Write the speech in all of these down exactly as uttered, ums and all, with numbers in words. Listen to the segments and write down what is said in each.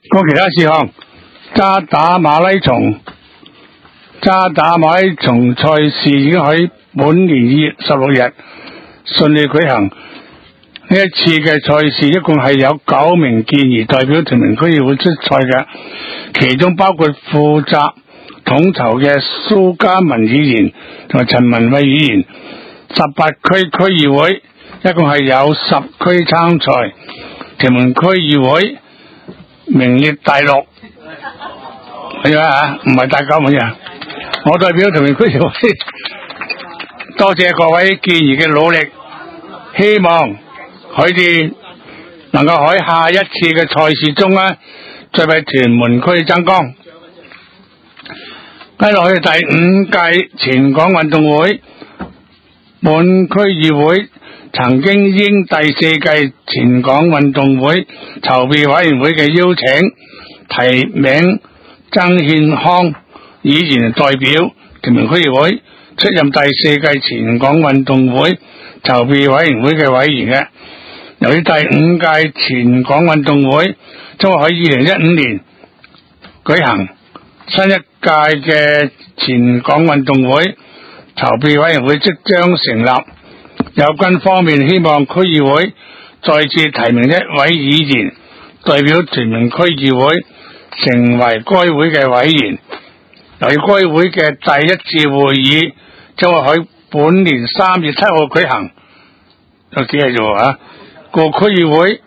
個其他事項，渣打馬拉松，渣打馬拉松賽事已經喺本年二月十六日順利舉行。呢一次嘅賽事一共係有九名健兒代表屯門區議會出賽嘅，其中包括負責統籌嘅蘇嘉文議員同埋陳文慧議員。十八區區議會一共係有十區參賽，屯門區議會名列第六，係啊，唔係第九咁樣。我代表屯門區議會多謝各位健兒嘅努力，希望佢哋能夠喺下一次嘅賽事中咧，再為屯門區爭光。跟落去第五屆全港運動會，本區議會曾經應第四屆全港運動會籌備委員會嘅邀請，提名曾憲康議員代表屯門區議會出任第四屆全港運動會籌備委員會嘅委員嘅。由於第五屆全港運動會將會喺二零一五年舉行，新一屆嘅全港運動會籌備委員會即將成立，有關方面希望區議會再次提名一位議員代表屯門區議會成為該會嘅委員。由於該會嘅第一次會議將會喺本年三月七號舉行，有幾日啫啊？個區議會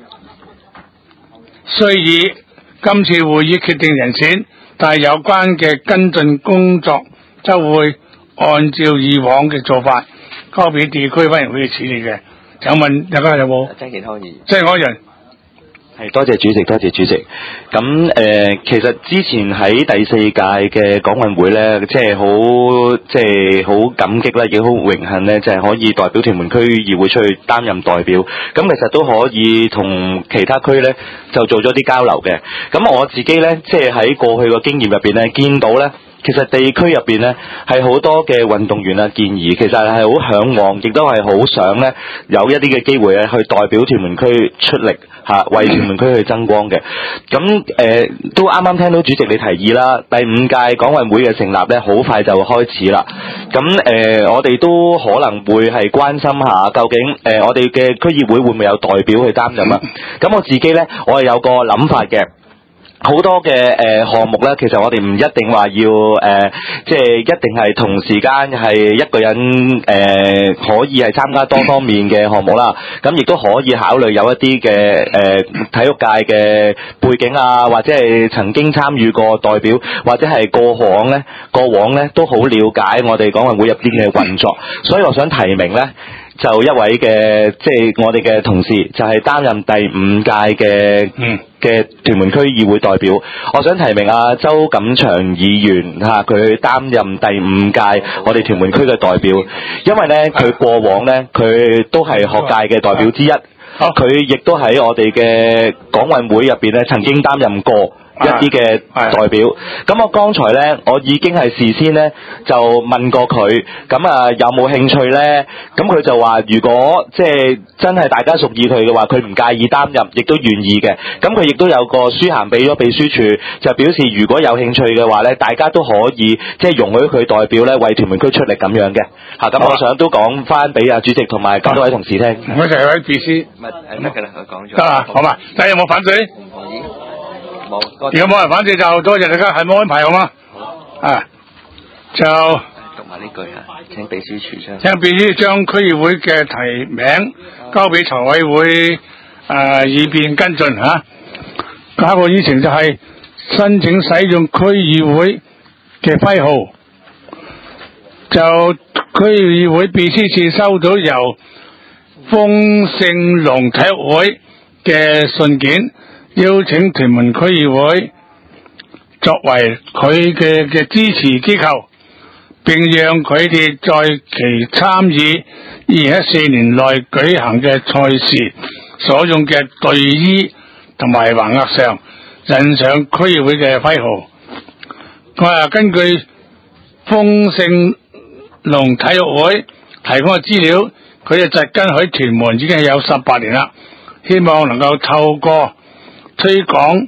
雖以今次會議決定人選，但係有關嘅跟進工作則會按照以往嘅做法交俾地區委員會去處理嘅。請問大家有冇？ 曾健康議員， 曾健康人。 係，多謝主席，多謝主席。咁誒、呃，其實之前喺第四屆嘅港運會咧，即係好，即係好感激啦，亦好榮幸咧，就係、是、可以代表屯門區議會出去擔任代表。咁其實都可以同其他區咧就做咗啲交流嘅。咁我自己咧，即係喺過去個經驗入邊咧，見到咧。其實地區入邊咧係好多嘅運動員啊，健兒其實係好向往，亦都係好想咧有一啲嘅機會咧去代表屯門區出力嚇、啊，為屯門區去爭光嘅。咁誒、呃、都啱啱聽到主席你提議啦，第五屆港運會嘅成立咧，好快就會開始啦。咁誒、呃，我哋都可能會係關心下，究竟誒、呃、我哋嘅區議會會唔會有代表去擔任啊？咁我自己咧，我係有個諗法嘅。好多嘅誒項目咧，其實我哋唔一定話要誒，即係一定係同時間係一個人誒、呃，可以係參加多方面嘅項目啦。咁亦都可以考慮有一啲嘅誒體育界嘅背景啊，或者係曾經參與過代表，或者係過往咧，過往咧都好了解我哋港運會入邊嘅運作。所以我想提名咧，就一位嘅即係我哋嘅同事，就係、是、擔任第五屆嘅嗯嘅屯門區議會代表。我想提名阿周錦祥議員嚇，佢擔任第五屆我哋屯門區嘅代表，因為咧佢過往咧佢都係學界嘅代表之一，佢亦都喺我哋嘅港運會入邊咧曾經擔任過一啲嘅代表。咁我剛才咧，我已經係事先咧就問過佢，咁啊有冇興趣咧？咁佢就話，如果即係真係大家屬意佢嘅話，佢唔介意擔任，亦都願意嘅。咁佢亦都有個書函俾咗秘書處，就表示如果有興趣嘅話咧，大家都可以即係容許佢代表咧為屯門區出力咁樣嘅。嚇，咁我想都講翻俾阿主席同埋咁多位同事聽。 我就係位秘書。 唔係誒得㗎啦，佢講咗。 得啦，好嘛？睇有冇反對？ 同意。冇。 如果冇人反對就多謝大家，係冇安排好嗎？好。啊，就讀埋呢句啊，請秘書處將。 請秘書將區議會嘅提名交俾財委會，誒、呃、以便跟進嚇。下一個議程就係申請使用區議會嘅徽號。就區議會秘書處收到由豐盛龍體育會嘅信件，邀請屯門區議會作為佢嘅嘅支持機構，並讓佢哋在其參與二零一四年內舉行嘅賽事所用嘅隊衣同埋橫額上印上區議會嘅徽號。我話根據豐盛龍體育會提供嘅資料，佢哋紮根喺屯門已經係有十八年啦，希望能夠透過推廣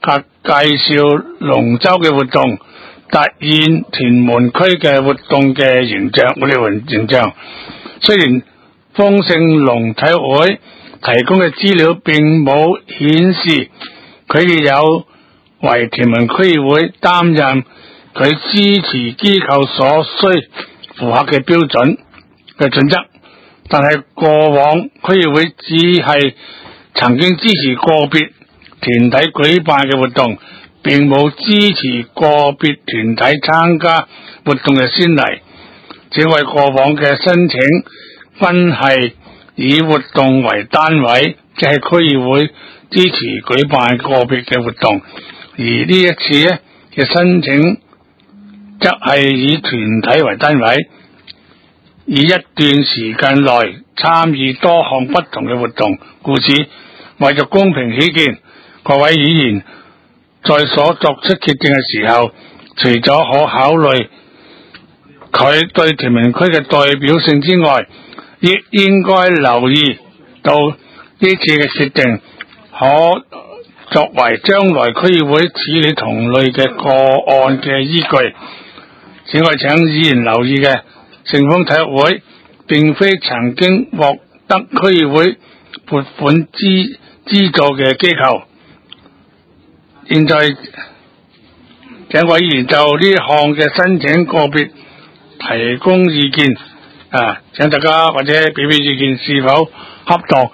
及介紹龍舟嘅活動，突現屯門區嘅活動嘅形象，活力形象。雖然豐盛龍體育會提供嘅資料並冇顯示佢哋有為屯門區議會擔任佢支持機構所需符合嘅標準嘅準則，但係過往區議會只係曾經支持個別團體舉辦嘅活動，並冇支持個別團體參加活動嘅先例，只為過往嘅申請均係以活動為單位，即係區議會支持舉辦個別嘅活動，而呢一次咧嘅申請則係以團體為單位，以一段時間內參與多項不同嘅活動。故此，為咗公平起見，各位議員在所作出決定嘅時候，除咗可考慮佢對屯門區嘅代表性之外，亦應該留意到呢次嘅決定可作為將來區議會處理同類嘅個案嘅依據。此外，請議員留意嘅，盛豐體育會並非曾經獲得區議會撥款資資助嘅機構。現在請委員就呢項嘅申請個別提供意見，啊，請大家或者俾俾意見是否恰當。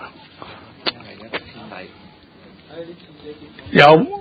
有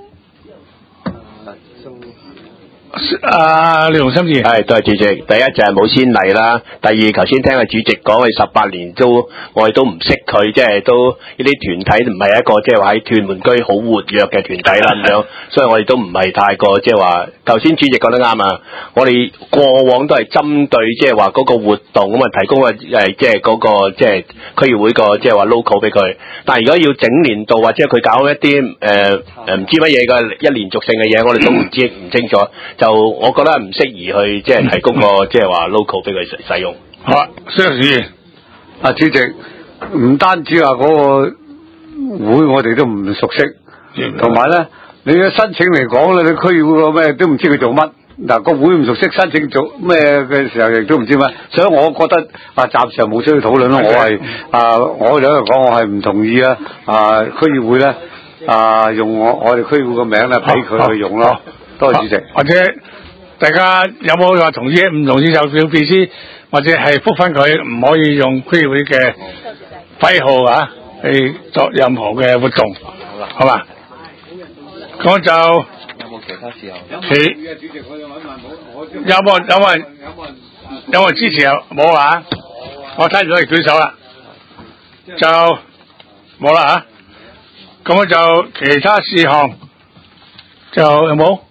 啊，李洪心議員， 係，多謝主席。第一就係冇先例啦，第二頭先聽個主席講佢十八年都我哋都唔識佢，即係都呢啲團體唔係一個即係話喺屯門區好活躍嘅團體啦咁樣，所以我哋都唔係太過即係話頭先主席講得啱啊！我哋過往都係針對即係話嗰個活動咁啊，提供個誒即係嗰個即係區議會個即係話 local 俾佢。但係如果要整年度或者佢搞一啲誒誒唔知乜嘢嘅一連續性嘅嘢，我哋都唔知唔清楚。就我覺得唔適宜去即係提供個即係話 local 俾佢使使用。 好啊，蕭主席， 啊主席，唔單止話嗰個會我哋都唔熟悉，同埋咧你嘅申請嚟講咧，你區議會個咩都唔知佢做乜。嗱個會唔熟悉申請做咩嘅時候，亦都唔知乜，所以我覺得啊暫時冇需要討論咯。我係啊，我有嚟講，我係唔同意啊啊區議會咧啊用我我哋區議會個名咧俾佢去用咯。多謝主席。 或者大家有冇話同意？唔同意就表秘書，或者係覆返佢，唔可以用區議會嘅徽號啊，去作任何嘅活動，好嘛？咁就有冇其他時候？ 其有冇有冇人有冇人支持啊？冇啊！我睇唔到你舉手啦，就冇啦嚇。咁就其他事項就有冇？